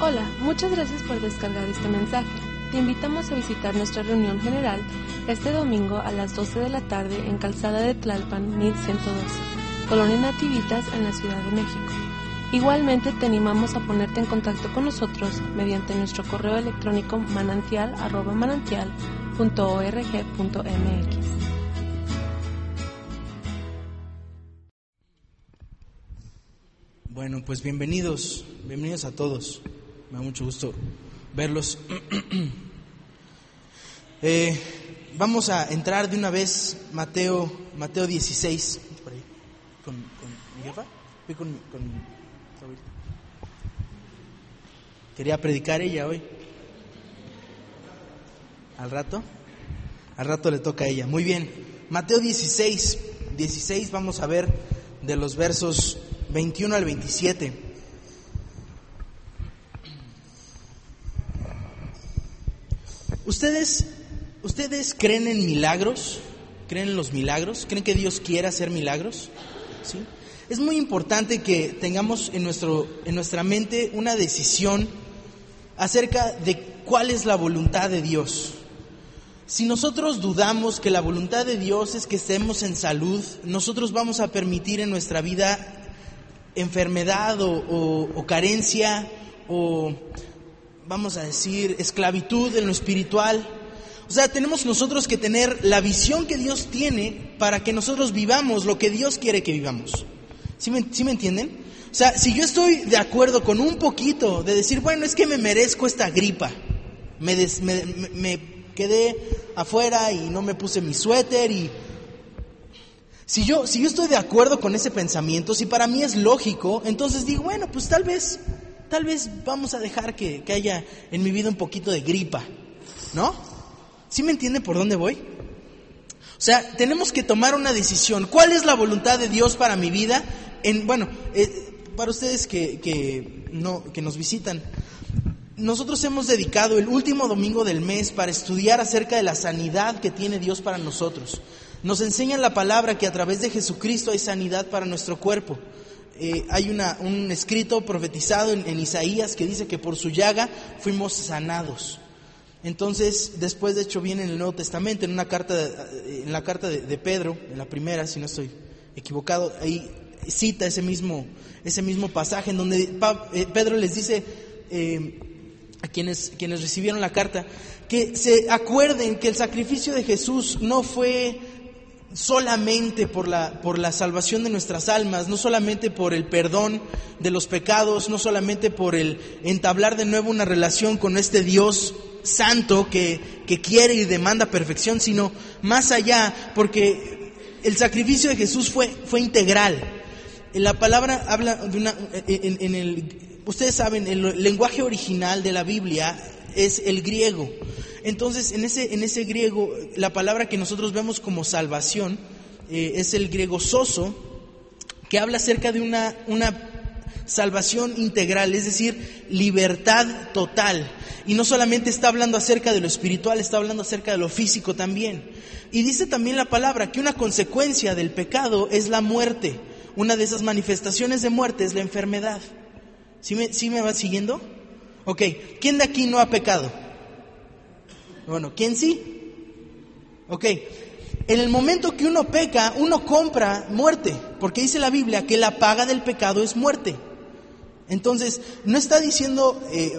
Hola, muchas gracias por descargar este mensaje. Te invitamos a visitar nuestra reunión general este domingo a las 12 de la tarde en Calzada de Tlalpan 1112, Colonia Nativitas, en la Ciudad de México. Igualmente te animamos a ponerte en contacto con nosotros mediante nuestro correo electrónico manantial@manantial.org.mx. Bueno, pues bienvenidos a todos. Me da mucho gusto verlos. Vamos a entrar de una vez Mateo 16. Por ahí. ¿Con mi jefa? Fui con quería predicar ella hoy. Al rato le toca a ella. Muy bien. Mateo 16 vamos a ver de los versos 21 al 27. ¿Ustedes creen en milagros? ¿Creen en los milagros? ¿Creen que Dios quiere hacer milagros? ¿Sí? Es muy importante que tengamos en nuestra mente una decisión acerca de cuál es la voluntad de Dios. Si nosotros dudamos que la voluntad de Dios es que estemos en salud, nosotros vamos a permitir en nuestra vida enfermedad o carencia o, vamos a decir, esclavitud en lo espiritual. O sea, tenemos nosotros que tener la visión que Dios tiene para que nosotros vivamos lo que Dios quiere que vivamos. ¿Sí me entienden? O sea, si yo estoy de acuerdo con un poquito de decir, bueno, es que me merezco esta gripa, me quedé afuera y no me puse mi suéter y... Si yo estoy de acuerdo con ese pensamiento, si para mí es lógico, entonces digo, bueno, pues tal vez vamos a dejar que haya en mi vida un poquito de gripa, ¿no? ¿Sí me entienden por dónde voy? O sea, tenemos que tomar una decisión. ¿Cuál es la voluntad de Dios para mi vida? Para ustedes que nos visitan, nosotros hemos dedicado el último domingo del mes para estudiar acerca de la sanidad que tiene Dios para nosotros. Nos enseña la palabra que a través de Jesucristo hay sanidad para nuestro cuerpo. Hay un escrito profetizado en Isaías que dice que por su llaga fuimos sanados. Entonces, después de hecho viene en el Nuevo Testamento, en la carta de Pedro, en la primera, si no estoy equivocado, ahí cita ese mismo pasaje en donde Pedro les dice a quienes recibieron la carta que se acuerden que el sacrificio de Jesús no fue solamente por la salvación de nuestras almas, no solamente por el perdón de los pecados, no solamente por el entablar de nuevo una relación con este Dios santo que quiere y demanda perfección, sino más allá, porque el sacrificio de Jesús fue integral. La palabra habla de ustedes saben, el lenguaje original de la Biblia es el griego. Entonces, en ese griego, la palabra que nosotros vemos como salvación es el griego sozo, que habla acerca de una salvación integral, es decir, libertad total. Y no solamente está hablando acerca de lo espiritual, está hablando acerca de lo físico también. Y dice también la palabra que una consecuencia del pecado es la muerte. Una de esas manifestaciones de muerte es la enfermedad. ¿Sí me va siguiendo? Ok, ¿quién de aquí no ha pecado? Bueno, ¿quién sí? Ok, en el momento que uno peca, uno compra muerte, porque dice la Biblia que la paga del pecado es muerte. Entonces, no está diciendo,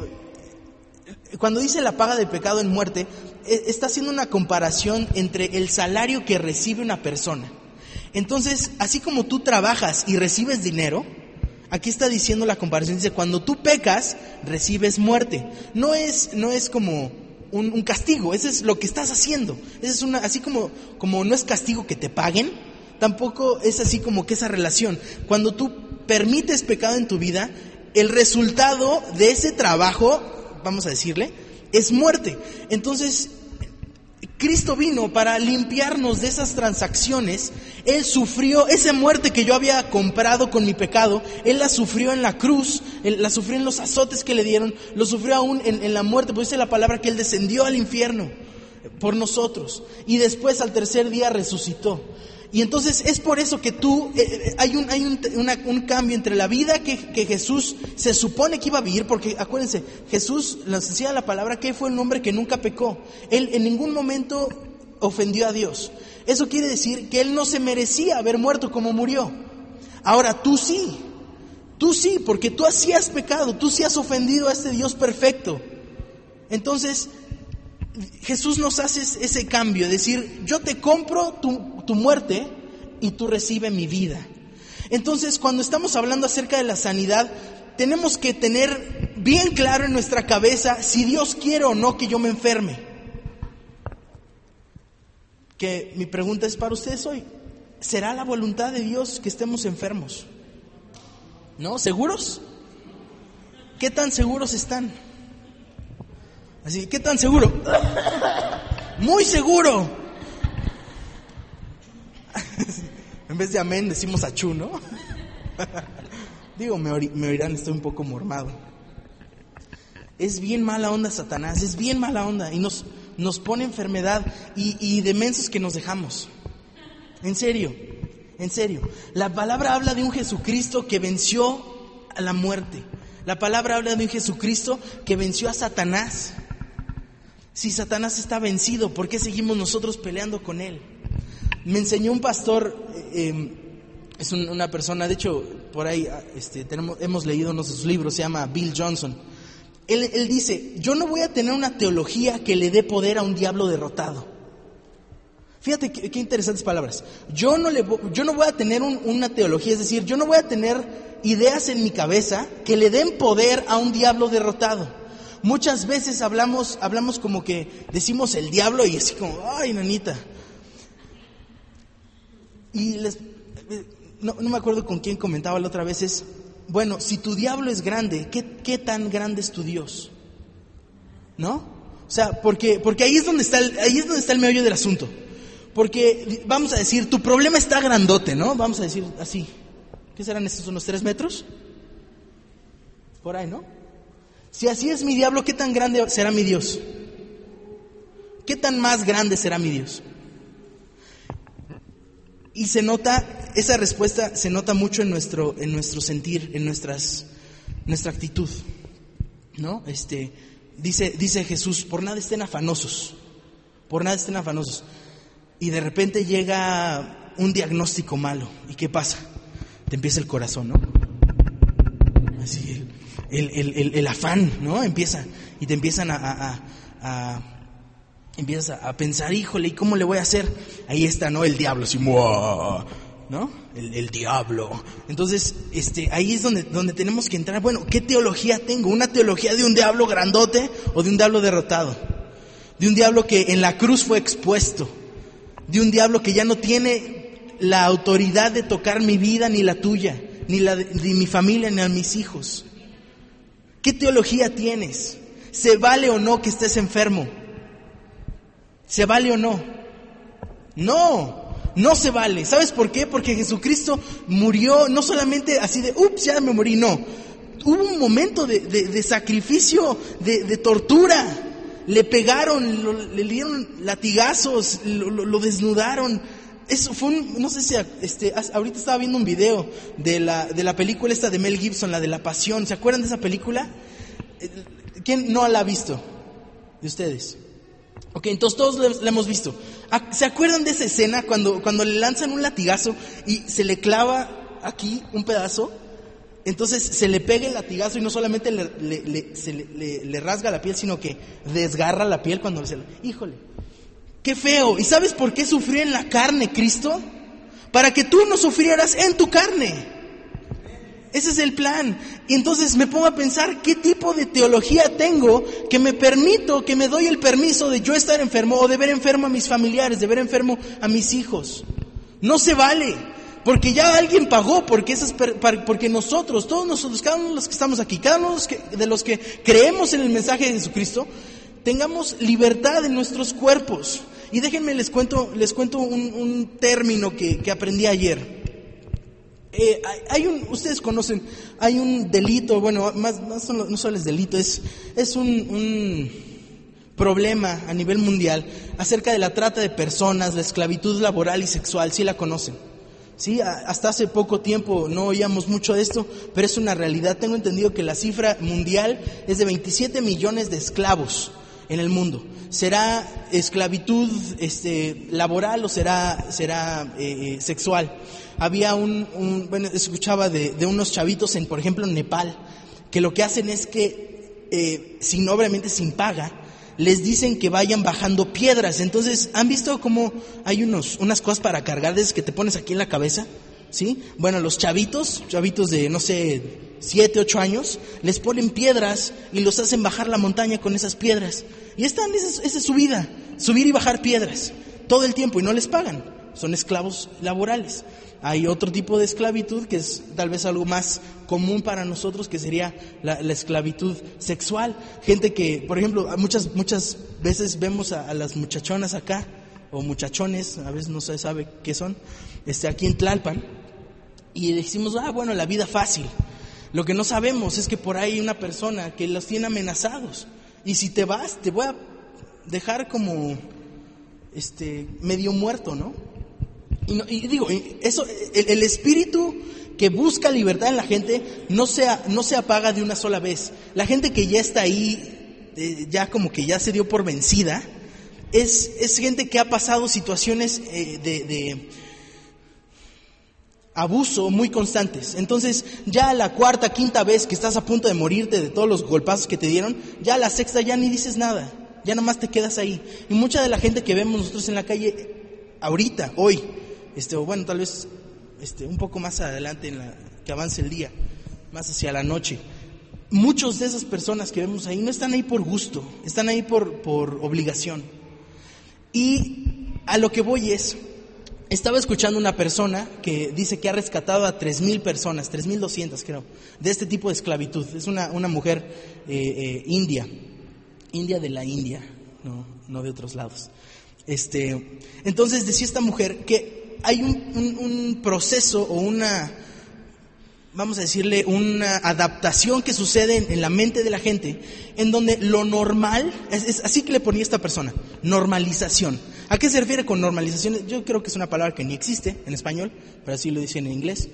cuando dice la paga del pecado en muerte, está haciendo una comparación entre el salario que recibe una persona. Entonces, así como tú trabajas y recibes dinero, aquí está diciendo la comparación, dice, cuando tú pecas, recibes muerte. No es como un castigo, eso es lo que estás haciendo. Eso es así como no es castigo que te paguen, tampoco es así como que esa relación. Cuando tú permites pecado en tu vida, el resultado de ese trabajo, vamos a decirle, es muerte. Entonces, Cristo vino para limpiarnos de esas transacciones. Él sufrió esa muerte que yo había comprado con mi pecado. Él la sufrió en la cruz, la sufrió en los azotes que le dieron, lo sufrió aún en la muerte. Pues dice la palabra que Él descendió al infierno por nosotros y después al tercer día resucitó. Y entonces es por eso que hay un cambio entre la vida que Jesús se supone que iba a vivir, porque acuérdense, Jesús, nos decía la palabra que fue un hombre que nunca pecó. Él en ningún momento ofendió a Dios. Eso quiere decir que Él no se merecía haber muerto como murió. Ahora tú sí, porque tú sí has pecado, tú sí has ofendido a este Dios perfecto. Entonces Jesús nos hace ese cambio, decir, yo te compro tu muerte y tú recibes mi vida. Entonces, cuando estamos hablando acerca de la sanidad, tenemos que tener bien claro en nuestra cabeza si Dios quiere o no que yo me enferme. Que mi pregunta es para ustedes hoy, ¿será la voluntad de Dios que estemos enfermos? ¿No? ¿Seguros? ¿Qué tan seguros están? Así, ¿qué tan seguro? Muy seguro. En vez de amén decimos achú, ¿no? Digo, me oirán, estoy un poco mormado. Es bien mala onda Satanás, es bien mala onda. Y nos pone enfermedad y de mensos que nos dejamos. En serio. La palabra habla de un Jesucristo que venció a la muerte. La palabra habla de un Jesucristo que venció a Satanás. Si Satanás está vencido, ¿por qué seguimos nosotros peleando con él? Me enseñó un pastor, es una persona, de hecho, por ahí hemos leído uno de sus libros, se llama Bill Johnson. Él dice, yo no voy a tener una teología que le dé poder a un diablo derrotado. Fíjate qué interesantes palabras. Yo no voy a tener una teología, es decir, yo no voy a tener ideas en mi cabeza que le den poder a un diablo derrotado. Muchas veces hablamos como que decimos el diablo y así como, ay, nanita. Y no me acuerdo con quién comentaba la otra vez, bueno, si tu diablo es grande, ¿qué tan grande es tu Dios? ¿No? O sea, porque ahí es donde está el meollo del asunto. Porque vamos a decir, tu problema está grandote, ¿no? Vamos a decir así. ¿Qué serán estos, unos 3 metros? Por ahí, ¿no? Si así es mi diablo, ¿qué tan grande será mi Dios? ¿Qué tan más grande será mi Dios? Y esa respuesta se nota mucho en nuestro sentir, en nuestra actitud, ¿no? Dice Jesús, por nada estén afanosos. Y de repente llega un diagnóstico malo. ¿Y qué pasa? Te empieza el corazón, ¿no? Así, el afán, ¿no? Empieza, y te empiezan empiezas a pensar, híjole, ¿y cómo le voy a hacer? Ahí está, ¿no? El diablo, así, ¿no? El diablo. Entonces, ahí es donde tenemos que entrar. Bueno, ¿qué teología tengo? ¿Una teología de un diablo grandote o de un diablo derrotado? De un diablo que en la cruz fue expuesto. De un diablo que ya no tiene la autoridad de tocar mi vida, ni la tuya, ni la de mi familia, ni a mis hijos. ¿Qué teología tienes? ¿Se vale o no que estés enfermo? ¿Se vale o no? No se vale. ¿Sabes por qué? Porque Jesucristo murió no solamente así de, ya me morí, no. Hubo un momento de sacrificio, de tortura. Le pegaron, le dieron latigazos, lo desnudaron. Eso fue no sé si ahorita estaba viendo un video de la película esta de Mel Gibson, la de La Pasión. ¿Se acuerdan de esa película? ¿Quién no la ha visto de ustedes? Ok, entonces todos la hemos visto. ¿Se acuerdan de esa escena cuando le lanzan un latigazo y se le clava aquí un pedazo? Entonces se le pega el latigazo y no solamente le rasga la piel, sino que desgarra la piel cuando ¡híjole! ¡Qué feo! ¿Y sabes por qué sufrió en la carne Cristo? Para que tú no sufrieras en tu carne. Ese es el plan. Y entonces me pongo a pensar qué tipo de teología tengo que me doy el permiso de yo estar enfermo o de ver enfermo a mis familiares, de ver enfermo a mis hijos. No se vale, porque ya alguien pagó, porque nosotros, todos nosotros, cada uno de los que estamos aquí, cada uno de los que creemos en el mensaje de Jesucristo, tengamos libertad en nuestros cuerpos. Y déjenme les cuento un término que aprendí ayer. Ustedes conocen, hay un delito, bueno, no solo es delito, es un problema a nivel mundial acerca de la trata de personas, la esclavitud laboral y sexual. ¿Sí la conocen? Sí, hasta hace poco tiempo no oíamos mucho de esto, pero es una realidad. Tengo entendido que la cifra mundial es de 27 millones de esclavos en el mundo. ¿Será esclavitud laboral o será sexual? Había bueno, escuchaba de unos chavitos por ejemplo, en Nepal, que lo que hacen es que, obviamente sin paga, les dicen que vayan bajando piedras. Entonces, ¿han visto cómo hay unas cosas para cargar de esas que te pones aquí en la cabeza? ¿Sí? Bueno, los chavitos de, no sé, 7, 8 años, les ponen piedras y los hacen bajar la montaña con esas piedras. Y esa es su vida, subir y bajar piedras, todo el tiempo, y no les pagan. Son esclavos laborales. Hay otro tipo de esclavitud que es tal vez algo más común para nosotros, que sería la esclavitud sexual. Gente que, por ejemplo, muchas veces vemos a las muchachonas acá, o muchachones, a veces no se sabe qué son, aquí en Tlalpan, y decimos, bueno, la vida fácil. Lo que no sabemos es que por ahí hay una persona que los tiene amenazados, y si te vas, te voy a dejar como medio muerto, ¿no? Y digo, eso, el espíritu que busca libertad en la gente no se apaga de una sola vez. La gente que ya está ahí, ya como que ya se dio por vencida, es gente que ha pasado situaciones de abuso muy constantes. Entonces, ya a la cuarta, quinta vez que estás a punto de morirte de todos los golpazos que te dieron, ya a la sexta ya ni dices nada, ya nomás te quedas ahí. Y mucha de la gente que vemos nosotros en la calle ahorita, hoy, o bueno, tal vez un poco más adelante que avance el día, más hacia la noche, muchos de esas personas que vemos ahí no están ahí por gusto, están ahí por obligación. Y a lo que voy estaba escuchando una persona que dice que ha rescatado a 3,000 personas, 3,200 creo, de este tipo de esclavitud. Es una mujer india de la India, no de otros lados. Entonces decía esta mujer que hay un proceso o vamos a decirle, una adaptación que sucede en la mente de la gente, en donde lo normal, es así que le ponía esta persona, normalización. ¿A qué se refiere con normalización? Yo creo que es una palabra que ni existe en español, pero así lo dicen en inglés.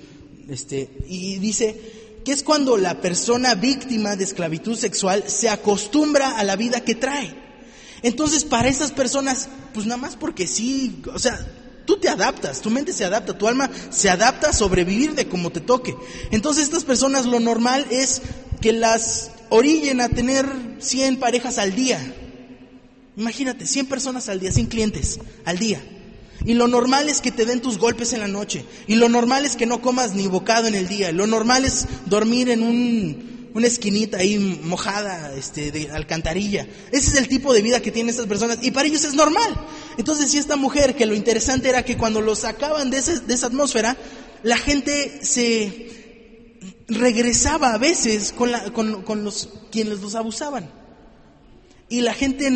Y dice que es cuando la persona víctima de esclavitud sexual se acostumbra a la vida que trae. Entonces, para esas personas, pues nada más porque sí, o sea, tú te adaptas, tu mente se adapta, tu alma se adapta a sobrevivir de como te toque. Entonces, estas personas, lo normal es que las orillen a tener 100 parejas al día. Imagínate, 100 personas al día, 100 clientes al día. Y lo normal es que te den tus golpes en la noche. Y lo normal es que no comas ni bocado en el día. Lo normal es dormir en una esquinita ahí mojada, de alcantarilla. Ese es el tipo de vida que tienen estas personas, y para ellos es normal. Entonces, decía esta mujer que lo interesante era que cuando los sacaban de esa atmósfera, la gente se regresaba a veces con quienes los abusaban. Y la gente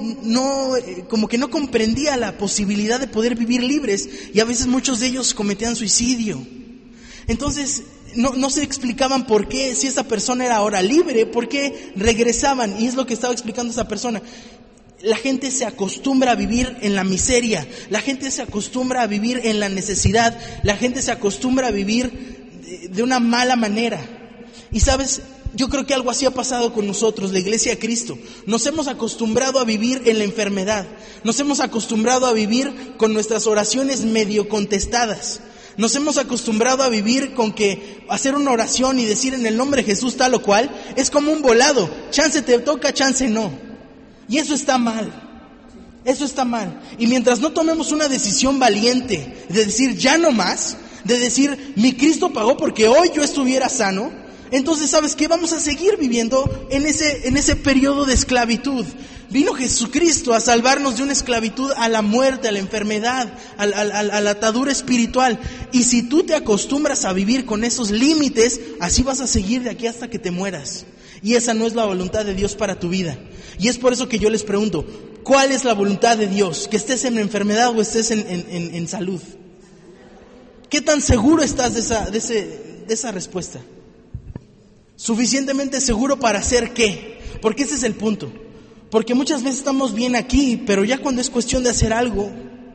como que no comprendía la posibilidad de poder vivir libres, y a veces muchos de ellos cometían suicidio. Entonces, no se explicaban por qué, si esa persona era ahora libre, por qué regresaban. Y es lo que estaba explicando esa persona. La gente se acostumbra a vivir en la miseria, la gente se acostumbra a vivir en la necesidad, la gente se acostumbra a vivir de una mala manera. Y sabes, yo creo que algo así ha pasado con nosotros, la Iglesia de Cristo. Nos hemos acostumbrado a vivir en la enfermedad, nos hemos acostumbrado a vivir con nuestras oraciones medio contestadas. Nos hemos acostumbrado a vivir con que hacer una oración y decir en el nombre de Jesús tal o cual es como un volado, chance te toca, chance no. Y eso está mal, eso está mal. Y mientras no tomemos una decisión valiente de decir ya no más, de decir mi Cristo pagó porque hoy yo estuviera sano, entonces ¿sabes qué? Vamos a seguir viviendo en ese periodo de esclavitud. Vino Jesucristo a salvarnos de una esclavitud a la muerte, a la enfermedad, a la atadura espiritual. Y si tú te acostumbras a vivir con esos límites, así vas a seguir de aquí hasta que te mueras. Y esa no es la voluntad de Dios para tu vida. Y es por eso que yo les pregunto, ¿cuál es la voluntad de Dios? ¿Que estés en enfermedad o estés en salud? ¿Qué tan seguro estás de esa respuesta? ¿Suficientemente seguro para hacer qué? Porque ese es el punto. Porque muchas veces estamos bien aquí, pero ya cuando es cuestión de hacer algo,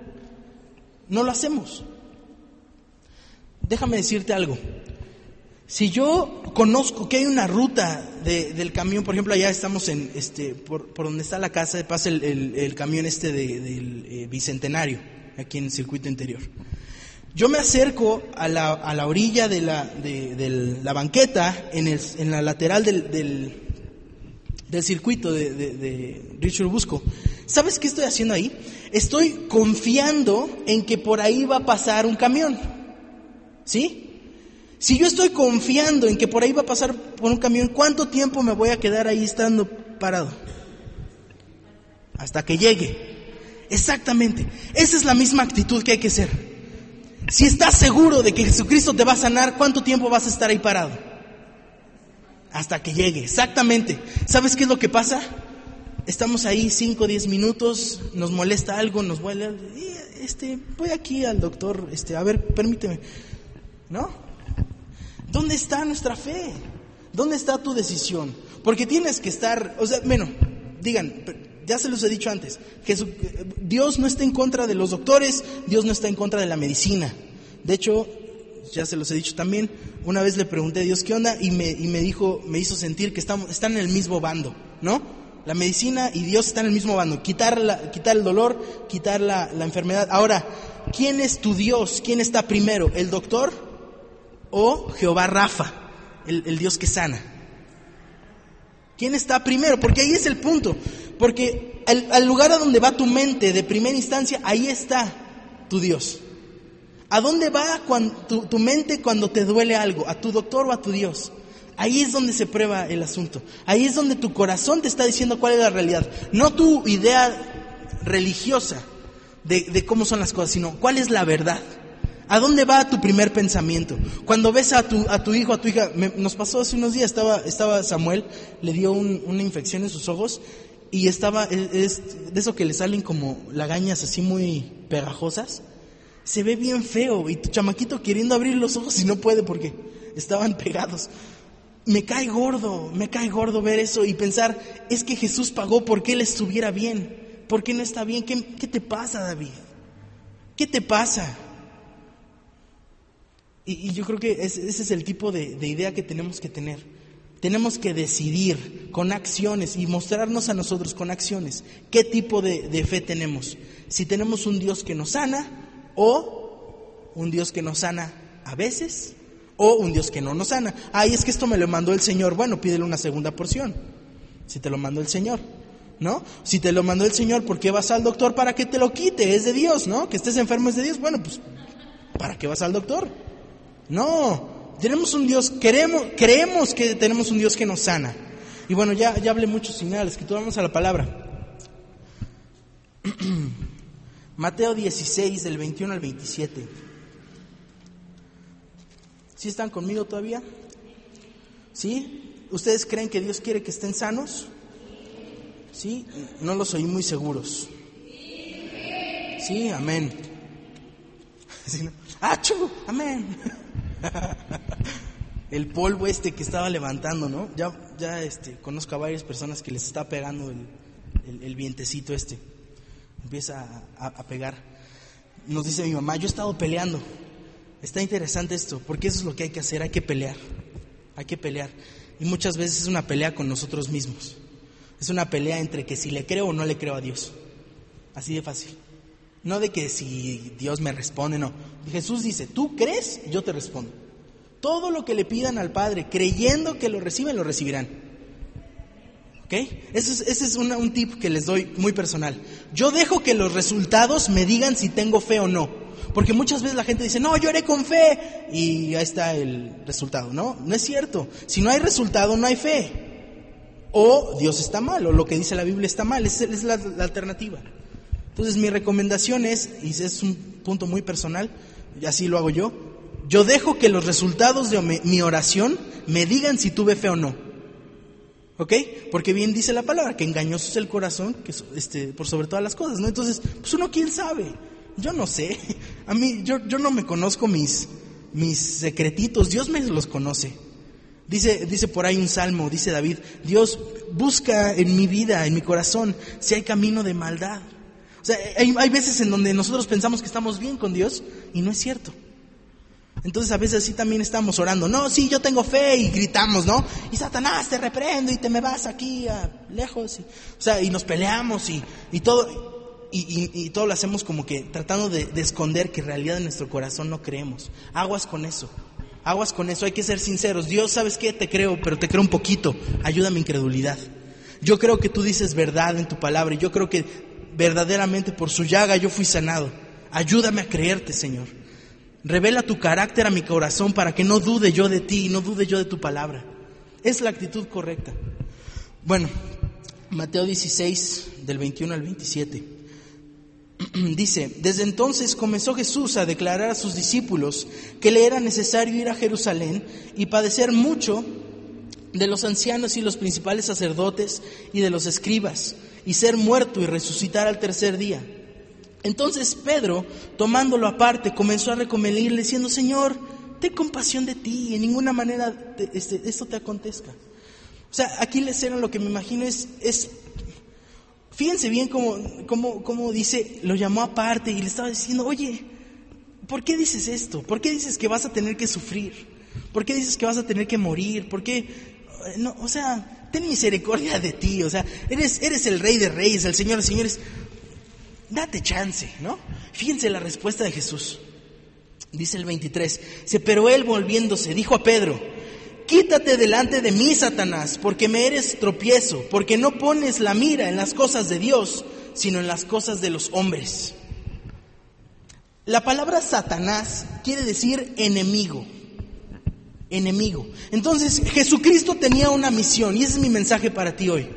no lo hacemos. Déjame decirte algo. Si yo conozco que hay una ruta del camión, por ejemplo, allá estamos en por donde está la casa, pasa el camión del Bicentenario, aquí en el circuito interior. Yo me acerco a la orilla de la banqueta, en la lateral del circuito de Río Churubusco. ¿Sabes qué estoy haciendo ahí? Estoy confiando en que por ahí va a pasar un camión. ¿Sí? Si yo estoy confiando en que por ahí va a pasar por un camión, ¿cuánto tiempo me voy a quedar ahí estando parado? Hasta que llegue. Exactamente. Esa es la misma actitud que hay que hacer. Si estás seguro de que Jesucristo te va a sanar, ¿cuánto tiempo vas a estar ahí parado? Hasta que llegue. Exactamente. ¿Sabes qué es lo que pasa? Estamos ahí 5 o 10 minutos, nos molesta algo, nos huele, voy aquí al doctor, a ver, permíteme. ¿No? ¿Dónde está nuestra fe? ¿Dónde está tu decisión? Porque tienes que estar, digan, ya se los he dicho antes, Dios no está en contra de los doctores, Dios no está en contra de la medicina. De hecho, ya se los he dicho también, una vez le pregunté a Dios qué onda y me dijo, me hizo sentir que están en el mismo bando, ¿no? La medicina y Dios están en el mismo bando, quitar el dolor, quitar la enfermedad. Ahora, ¿quién es tu Dios? ¿Quién está primero? ¿El doctor o Jehová Rafa, el Dios que sana? ¿Quién está primero? Porque ahí es el punto. Porque al lugar a donde va tu mente de primera instancia, ahí está tu Dios. ¿A dónde va tu mente cuando te duele algo? ¿A tu doctor o a tu Dios? Ahí es donde se prueba el asunto. Ahí es donde tu corazón te está diciendo cuál es la realidad. No tu idea religiosa de cómo son las cosas, sino cuál es la verdad. ¿A dónde va tu primer pensamiento? Cuando ves a tu hijo, a tu hija, nos pasó hace unos días, estaba Samuel, le dio una infección en sus ojos y es de eso que le salen como lagañas así muy pegajosas. Se ve bien feo y tu chamaquito queriendo abrir los ojos y no puede porque estaban pegados. Me cae gordo ver eso y pensar, es que Jesús pagó porque él estuviera bien. ¿Por qué no está bien? ¿Qué te pasa, David? ¿Qué te pasa? Y yo creo que ese es el tipo de idea que tenemos que tener. Tenemos que decidir con acciones y mostrarnos a nosotros con acciones qué tipo de fe tenemos. Si tenemos un Dios que nos sana o un Dios que nos sana a veces o un Dios que no nos sana. Ay, es que esto me lo mandó el Señor. Bueno, pídele una segunda porción. Si te lo mandó el Señor, ¿no? Si te lo mandó el Señor, ¿por qué vas al doctor? Para que te lo quite, es de Dios, ¿no? Que estés enfermo es de Dios. Bueno, pues, ¿para qué vas al doctor? No, tenemos un Dios, creemos que tenemos un Dios que nos sana. Y bueno, ya hablé muchos señales, que vamos a la palabra. Mateo 16, del 21 al 27. ¿Sí están conmigo todavía? ¿Sí? ¿Ustedes creen que Dios quiere que estén sanos? ¿Sí? No los oí muy seguros. Sí, amén. ¡Achú! Amén. El polvo que estaba levantando, ¿no? Ya conozco a varias personas que les está pegando el vientecito empieza a pegar. Nos dice mi mamá, yo he estado peleando. Está interesante esto, porque eso es lo que hay que hacer, hay que pelear. Y muchas veces es una pelea con nosotros mismos. Es una pelea entre que si le creo o no le creo a Dios. Así de fácil. No de que si Dios me responde, no. Jesús dice, tú crees, yo te respondo. Todo lo que le pidan al Padre, creyendo que lo reciben, lo recibirán. ¿Ok? Ese es un tip que les doy muy personal. Yo dejo que los resultados me digan si tengo fe o no. Porque muchas veces la gente dice, no, yo oré con fe y ahí está el resultado. No es cierto. Si no hay resultado, no hay fe. O Dios está mal, o lo que dice la Biblia está mal. Esa es la alternativa. Entonces mi recomendación es, y es un punto muy personal, y así lo hago yo dejo que los resultados de mi oración me digan si tuve fe o no. ¿Ok? Porque bien dice la palabra, que engañoso es el corazón, que por sobre todas las cosas, ¿no? Entonces, pues uno quién sabe, yo no sé, yo no me conozco mis secretitos, Dios me los conoce. Dice por ahí un salmo, dice David, Dios, busca en mi vida, en mi corazón, si hay camino de maldad. O sea, hay veces en donde nosotros pensamos que estamos bien con Dios y no es cierto. Entonces a veces así también estamos orando, no, sí, yo tengo fe, y gritamos, ¿no? Y Satanás, te reprendo y te me vas aquí lejos. Y nos peleamos y todo, y todo lo hacemos como que tratando de esconder que en realidad en nuestro corazón no creemos. Aguas con eso, hay que ser sinceros. Dios, ¿sabes qué? Te creo, pero te creo un poquito, ayuda a mi incredulidad. Yo creo que tú dices verdad en tu palabra y yo creo que verdaderamente por su llaga yo fui sanado. Ayúdame a creerte, Señor. Revela tu carácter a mi corazón para que no dude yo de ti y no dude yo de tu palabra. Es la actitud correcta. Bueno, Mateo 16, del 21 al 27. Dice, desde entonces comenzó Jesús a declarar a sus discípulos que le era necesario ir a Jerusalén y padecer mucho de los ancianos y los principales sacerdotes y de los escribas, y ser muerto y resucitar al tercer día. Entonces Pedro, tomándolo aparte, comenzó a reconvenirle diciendo, Señor, ten compasión de ti, en ninguna manera esto te acontezca. O sea, aquí la escena, lo que me imagino es fíjense bien cómo dice, lo llamó aparte y le estaba diciendo, oye, ¿por qué dices esto? ¿Por qué dices que vas a tener que sufrir? ¿Por qué dices que vas a tener que morir? ¿Por qué? No, o sea, ten misericordia de ti, o sea, eres el Rey de Reyes, el Señor de Señores. Date chance, ¿no? Fíjense la respuesta de Jesús. Dice el 23, pero él volviéndose dijo a Pedro, quítate delante de mí, Satanás, porque me eres tropiezo, porque no pones la mira en las cosas de Dios, sino en las cosas de los hombres. La palabra Satanás quiere decir enemigo. Entonces, Jesucristo tenía una misión, y ese es mi mensaje para ti hoy.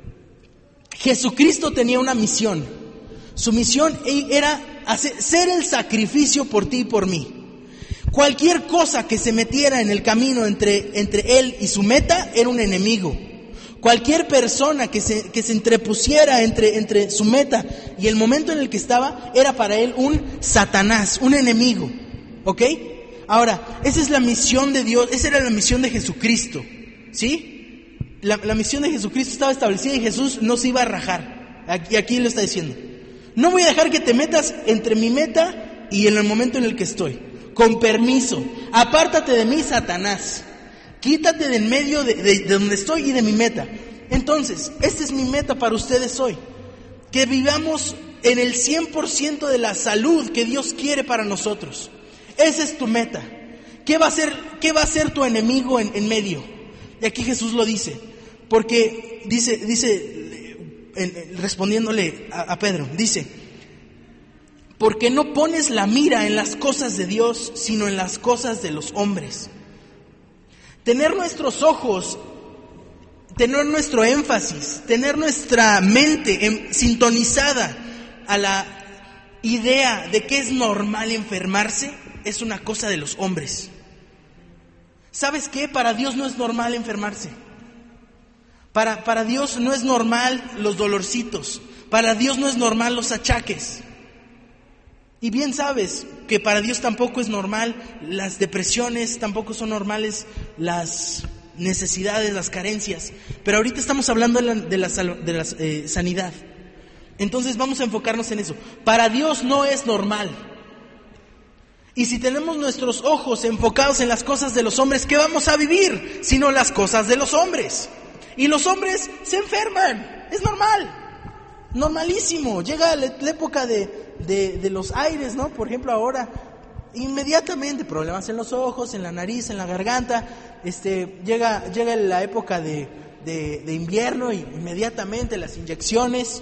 Jesucristo tenía una misión. Su misión era ser el sacrificio por ti y por mí. Cualquier cosa que se metiera en el camino entre él y su meta era un enemigo. Cualquier persona que se entrepusiera entre su meta y el momento en el que estaba era para él un Satanás, un enemigo. ¿Ok? Ahora, esa es la misión de Dios, esa era la misión de Jesucristo. ¿Sí? La misión de Jesucristo estaba establecida y Jesús no se iba a rajar. Y aquí lo está diciendo. No voy a dejar que te metas entre mi meta y en el momento en el que estoy. Con permiso, apártate de mí, Satanás. Quítate del medio de donde estoy y de mi meta. Entonces, esta es mi meta para ustedes hoy. Que vivamos en el 100% de la salud que Dios quiere para nosotros. Esa es tu meta. ¿Qué va a ser tu enemigo en medio? Y aquí Jesús lo dice. Porque dice respondiéndole a Pedro, dice, porque no pones la mira en las cosas de Dios, sino en las cosas de los hombres. Tener nuestros ojos, tener nuestro énfasis, tener nuestra mente sintonizada a la idea de que es normal enfermarse, es una cosa de los hombres. ¿Sabes qué? Para Dios no es normal enfermarse. Para Dios no es normal los dolorcitos. Para Dios no es normal los achaques. Y bien sabes que para Dios tampoco es normal las depresiones, tampoco son normales las necesidades, las carencias. Pero ahorita estamos hablando de la sanidad. Entonces vamos a enfocarnos en eso. Para Dios no es normal. Y si tenemos nuestros ojos enfocados en las cosas de los hombres, ¿qué vamos a vivir? Sino las cosas de los hombres. Y los hombres se enferman, es normal, normalísimo. Llega la época de los aires, ¿no? Por ejemplo, ahora, inmediatamente, problemas en los ojos, en la nariz, en la garganta. Llega la época de invierno y inmediatamente las inyecciones,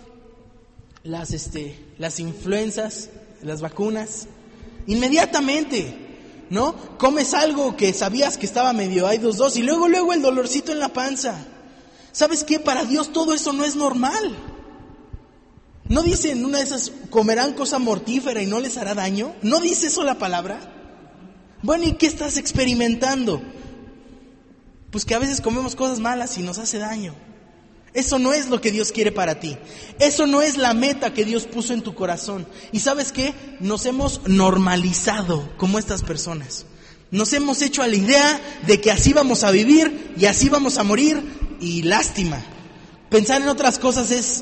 las influencias, las vacunas. Inmediatamente, ¿no? Comes algo que sabías que estaba medio ahí 2 y luego el dolorcito en la panza. ¿Sabes qué? Para Dios todo eso no es normal. ¿No dice en una de esas, comerán cosa mortífera y no les hará daño? ¿No dice eso la palabra? Bueno, ¿y qué estás experimentando? Pues que a veces comemos cosas malas y nos hace daño. Eso no es lo que Dios quiere para ti. Eso no es la meta que Dios puso en tu corazón. ¿Y sabes qué? Nos hemos normalizado como estas personas. Nos hemos hecho a la idea de que así vamos a vivir y así vamos a morir, y lástima. Pensar en otras cosas es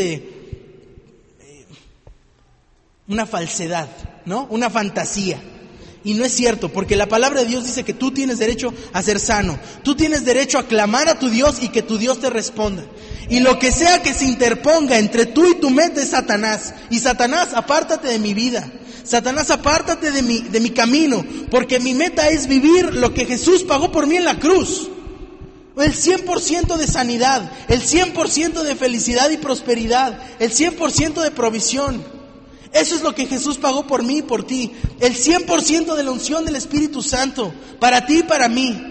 una falsedad, ¿no? Una fantasía. Y no es cierto, porque la palabra de Dios dice que tú tienes derecho a ser sano. Tú tienes derecho a clamar a tu Dios y que tu Dios te responda. Y lo que sea que se interponga entre tú y tu meta es Satanás. Y Satanás, apártate de mi vida. Satanás, apártate de mi camino, porque mi meta es vivir lo que Jesús pagó por mí en la cruz. El 100% de sanidad, el 100% de felicidad y prosperidad, el 100% de provisión. Eso es lo que Jesús pagó por mí y por ti. El 100% de la unción del Espíritu Santo, para ti y para mí.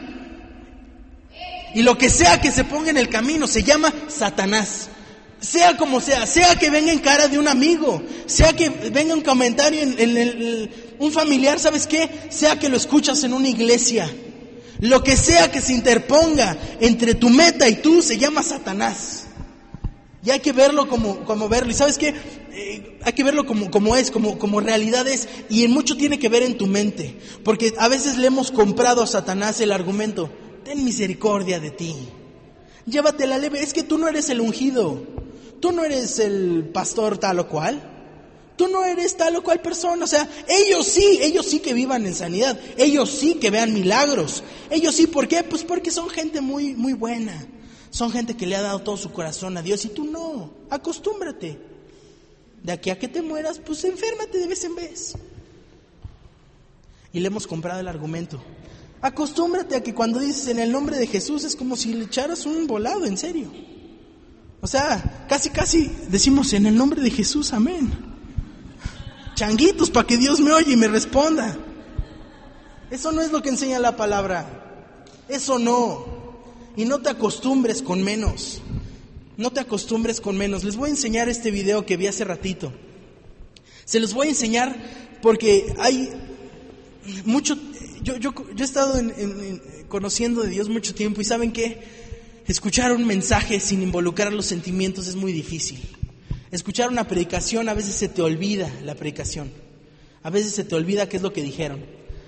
Y lo que sea que se ponga en el camino se llama Satanás. Sea como sea que venga en cara de un amigo, sea que venga un comentario en un familiar, ¿sabes qué? Sea que lo escuchas en una iglesia. Lo que sea que se interponga entre tu meta y tú se llama Satanás. Y hay que verlo como verlo. ¿Y sabes qué? Hay que verlo como es, como realidad es. Y en mucho tiene que ver en tu mente. Porque a veces le hemos comprado a Satanás el argumento: ten misericordia de ti, llévatela leve. Es que tú no eres el ungido, tú no eres el pastor tal o cual, tú no eres tal o cual persona. O sea, ellos sí que vivan en sanidad, ellos sí que vean milagros, ellos sí. ¿Por qué? Pues porque son gente muy, muy buena. Son gente que le ha dado todo su corazón a Dios, y tú no. Acostúmbrate. De aquí a que te mueras, pues enférmate de vez en vez. Y le hemos comprado el argumento. Acostúmbrate a que cuando dices en el nombre de Jesús es como si le echaras un volado, en serio. O sea, casi decimos en el nombre de Jesús, amén. Changuitos para que Dios me oye y me responda. Eso no es lo que enseña la palabra. Eso no. Y no te acostumbres con menos. No te acostumbres con menos. Les voy a enseñar este video que vi hace ratito. Se los voy a enseñar porque hay mucho. Yo he estado conociendo de Dios mucho tiempo, y ¿saben qué? Escuchar un mensaje sin involucrar los sentimientos es muy difícil. Escuchar una predicación, a veces se te olvida la predicación. A veces se te olvida qué es lo que dijeron.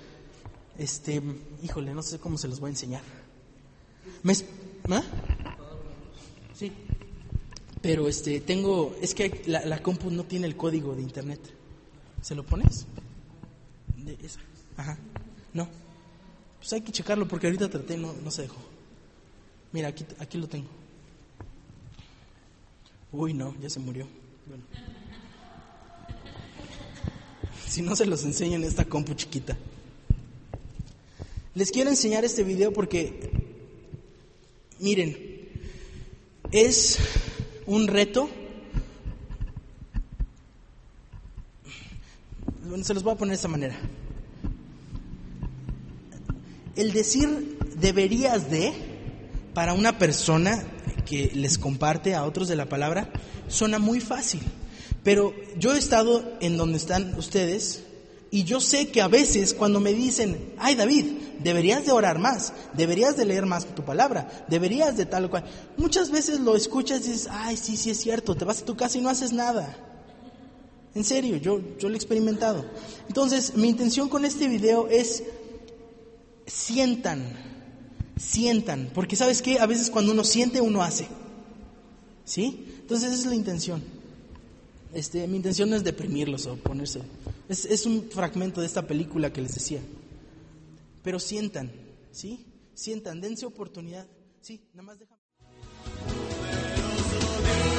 Híjole, no sé cómo se los voy a enseñar. ¿Ah? Sí. Pero es que la compu no tiene el código de internet. ¿Se lo pones? Ajá. No. Pues hay que checarlo porque ahorita traté, no se dejó. Mira, aquí lo tengo. Uy, no, ya se murió. Bueno. Si no, se los enseño en esta compu chiquita. Les quiero enseñar este video porque, miren, es un reto. Se los voy a poner de esta manera. El decir deberías de, para una persona que les comparte a otros de la palabra, suena muy fácil. Pero yo he estado en donde están ustedes, y yo sé que a veces cuando me dicen: ay, David, deberías de orar más, deberías de leer más tu palabra, deberías de tal o cual, muchas veces lo escuchas y dices: ay, sí es cierto, te vas a tu casa y no haces nada. En serio, yo lo he experimentado. Entonces, mi intención con este video es: sientan, porque ¿sabes qué? A veces cuando uno siente, uno hace, ¿sí? Entonces esa es la intención. Mi intención no es deprimirlos o ponerse. Es un fragmento de esta película que les decía. Pero sientan, ¿sí? Sientan, dense oportunidad. Sí, nada más déjame.